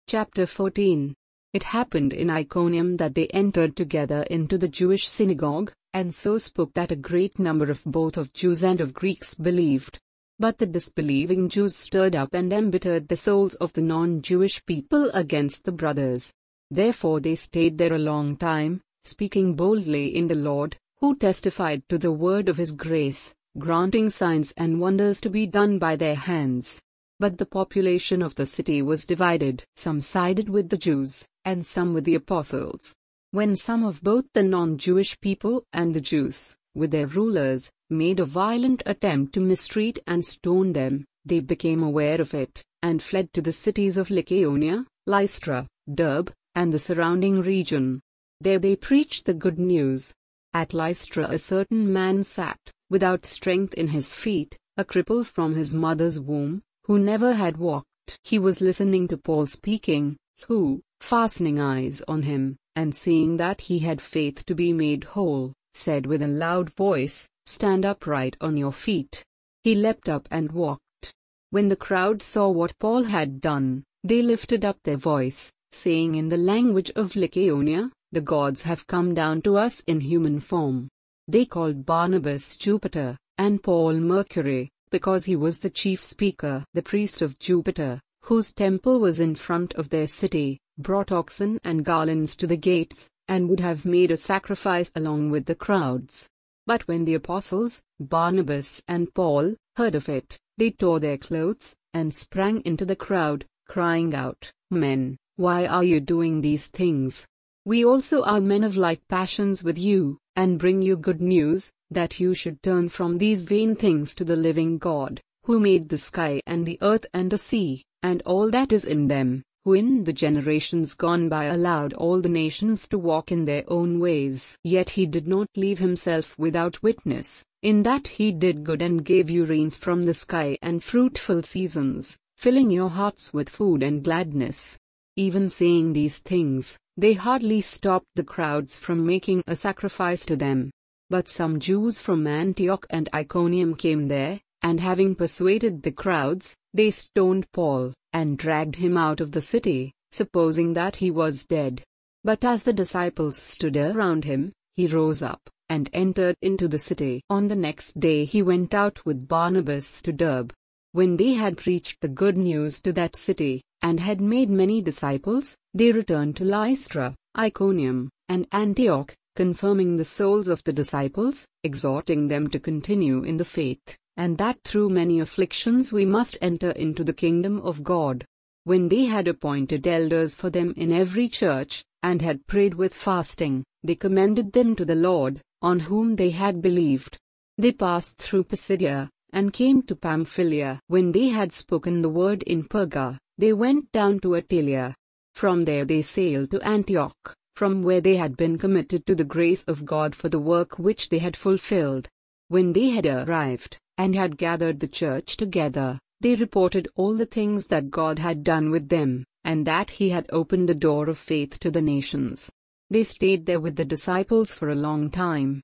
Chapter 14. It happened in Iconium that they entered together into the Jewish synagogue, and so spoke that a great number of both of Jews and of Greeks believed. But the disbelieving Jews stirred up and embittered the souls of the non-Jewish people against the brothers. Therefore they stayed there a long time, speaking boldly in the Lord, who testified to the word of his grace, granting signs and wonders to be done by their hands. But the population of the city was divided. Some sided with the Jews, and some with the apostles. When some of both the non-Jewish people and the Jews, with their rulers, made a violent attempt to mistreat and stone them, they became aware of it, and fled to the cities of Lycaonia, Lystra, Derbe, and the surrounding region. There they preached the good news. At Lystra a certain man sat, without strength in his feet, a cripple from his mother's womb, who never had walked. He was listening to Paul speaking, who, fastening eyes on him, and seeing that he had faith to be made whole, said with a loud voice, "Stand upright on your feet." He leapt up and walked. When the crowd saw what Paul had done, they lifted up their voice, saying in the language of Lycaonia, "The gods have come down to us in human form." They called Barnabas Jupiter, and Paul Mercury, because he was the chief speaker. The priest of Jupiter, whose temple was in front of their city, brought oxen and garlands to the gates, and would have made a sacrifice along with the crowds. But when the apostles, Barnabas and Paul, heard of it, they tore their clothes, and sprang into the crowd, crying out, "Men, why are you doing these things? We also are men of like passions with you, and bring you good news, that you should turn from these vain things to the living God, who made the sky and the earth and the sea, and all that is in them, who in the generations gone by allowed all the nations to walk in their own ways. Yet he did not leave himself without witness, in that he did good and gave you rains from the sky and fruitful seasons, filling your hearts with food and gladness." Even saying these things, they hardly stopped the crowds from making a sacrifice to them. But some Jews from Antioch and Iconium came there, and having persuaded the crowds, they stoned Paul, and dragged him out of the city, supposing that he was dead. But as the disciples stood around him, he rose up, and entered into the city. On the next day he went out with Barnabas to Derbe. When they had preached the good news to that city, and had made many disciples, they returned to Lystra, Iconium, and Antioch, confirming the souls of the disciples, exhorting them to continue in the faith, and that through many afflictions we must enter into the kingdom of God. When they had appointed elders for them in every church, and had prayed with fasting, they commended them to the Lord, on whom they had believed. They passed through Pisidia, and came to Pamphylia. When they had spoken the word in Perga, they went down to Attalia. From there they sailed to Antioch, from where they had been committed to the grace of God for the work which they had fulfilled. When they had arrived, and had gathered the church together, they reported all the things that God had done with them, and that he had opened the door of faith to the nations. They stayed there with the disciples for a long time,